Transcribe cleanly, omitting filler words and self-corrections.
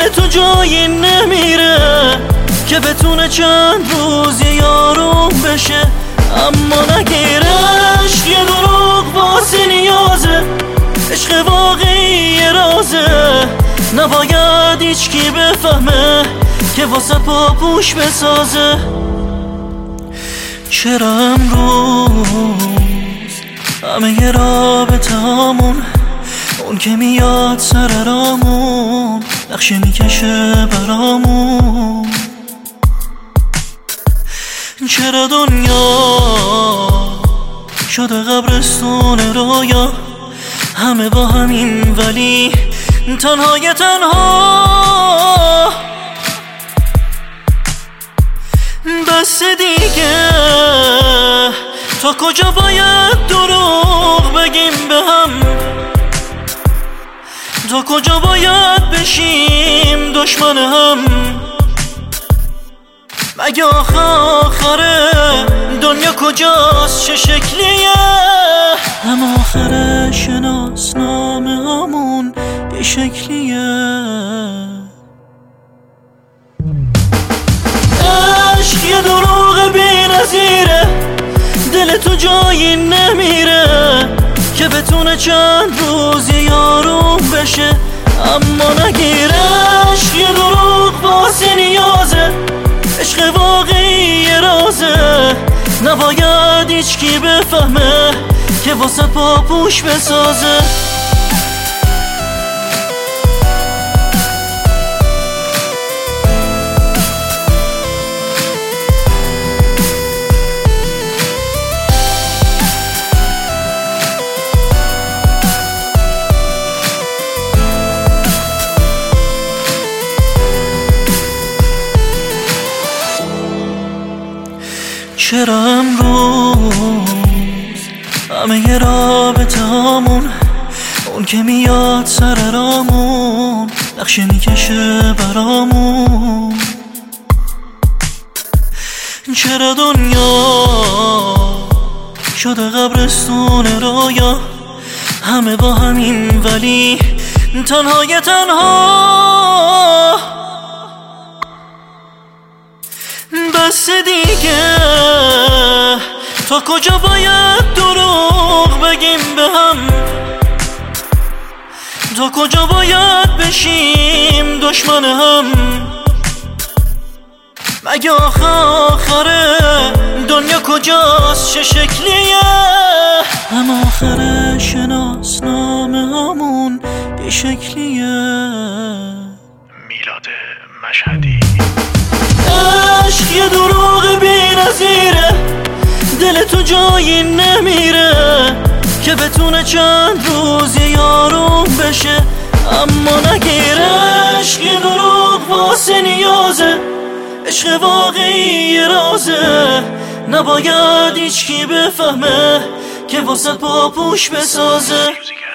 دل تو جایی نمیره که بتونه چند روز یارو بشه، اما نگیرش یه دروغ واسه نیازه. عشق واقعی رازه، نباید هیچ کی بفهمه که واسه پاپوش بسازه. چرا امروز همه ی رابطه هامون اون که میاد سر رامون نقشه میکشه برامون؟ چرا دنیا شده قبرستون رویا، همه با همین ولی تنهای تنها؟ بس دیگه، تا کجا باید دروغ بگیم به هم؟ تا کجا باید بشیم دشمن هم؟ مگه آخره دنیا کجاست، چه شکلیه؟ هم آخر شناسنامه همون یه شکلیه. عشق یه دروغ بی نظیره، دل تو جایی نمیره که بتونه چند روز یارو بشه، اما نگیرش یه دروغ واسه نیازه. عشق واقعی رازه، نباید هیچ کی بفهمه که واسه پاپوش بسازه. چرا امروز همه ی رابطه هامون اون که میاد سر رامون نقشه میکشه برامون؟ چرا دنیا شده قبرستون رویا، همه با همین ولی تنهای تنها؟ بس دیگه، تا کجا باید دروغ بگیم به هم؟ تا کجا باید بشیم دشمن هم؟ مگه آخره دنیا کجاست، چه شکلیه؟ هم آخر شناسنامه همون یه شکلیه. میلاد مشهدی. عشق یه دروغ بی نظیره، دل تو جایی نمیره که بتونه چند روز یارو بشه، اما نگیرش یه دروغ واسه نیازه. عشق واقعی رازه، نباید هیچ کی بفهمه که واسه پاپوش بسازه.